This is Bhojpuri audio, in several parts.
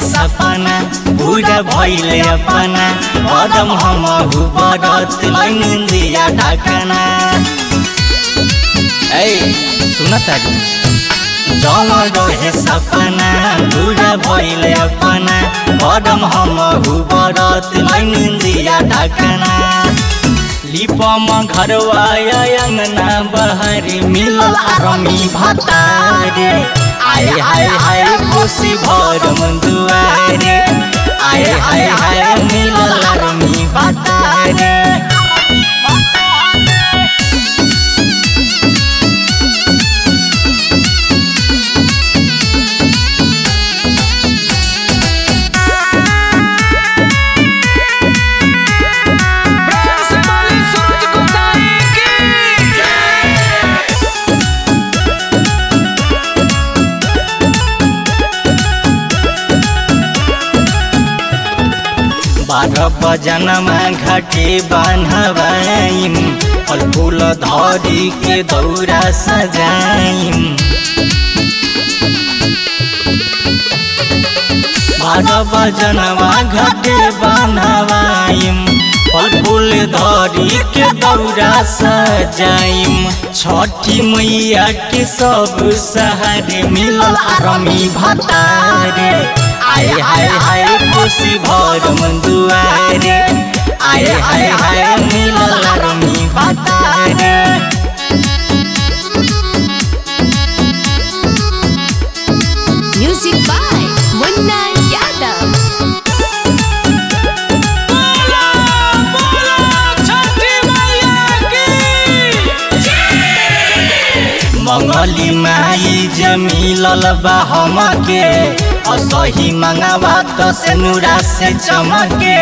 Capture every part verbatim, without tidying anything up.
सपना पूरा भइले अपना कदम हमहु बरत लैनिंदिया ढाकना। ए सुन तारू जम रहे सपना पूरा भइले अपना कदम हमहु बरत लैनिंदिया ढाकना। लिपम घरवा अंगना बहरी मिलल आरमी भतारे आए हाय हाय खुशी भरम दुआरे आए हाय हाय मिलल आरमी भतारे। बारह बजनमा घाटे बान्हवाइम फल फूल धरी के दौरा सजाइम। बारह बजनमा घाटे बान्हवाइम फल फूल धरी के दौरा सजाइम। छठी मैया के सब सहारे मिलल आरमी भतारे आए हाय हाय खुशी भरम दुआरे आए हाय हाय मिलल आरमी भतारे। Music by Munna Yadav. मंगली माई जमीलल बा हमके असही मंगावा तो से नूरा से चमके।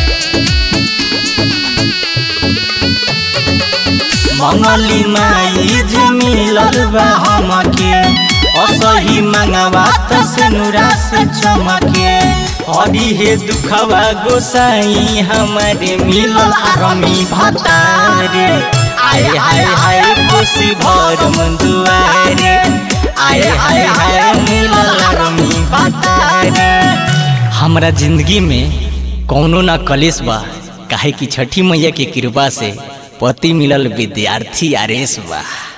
मंगली माई जमीलल बा हमके असही मंगावा तो से नूरा से चमके। हरी हे दुखवा गोसाई हमारे मिलल आरमी भतारे आए हाय हाय खुशी भरम दुआरे आए हाय हाय मिलल आरमी भतारे। हमरा जिंदगी में कौनो ना कलेश बा काहे कि छठी मैया के कृपा से पति मिलल विद्यार्थी आरेस बा।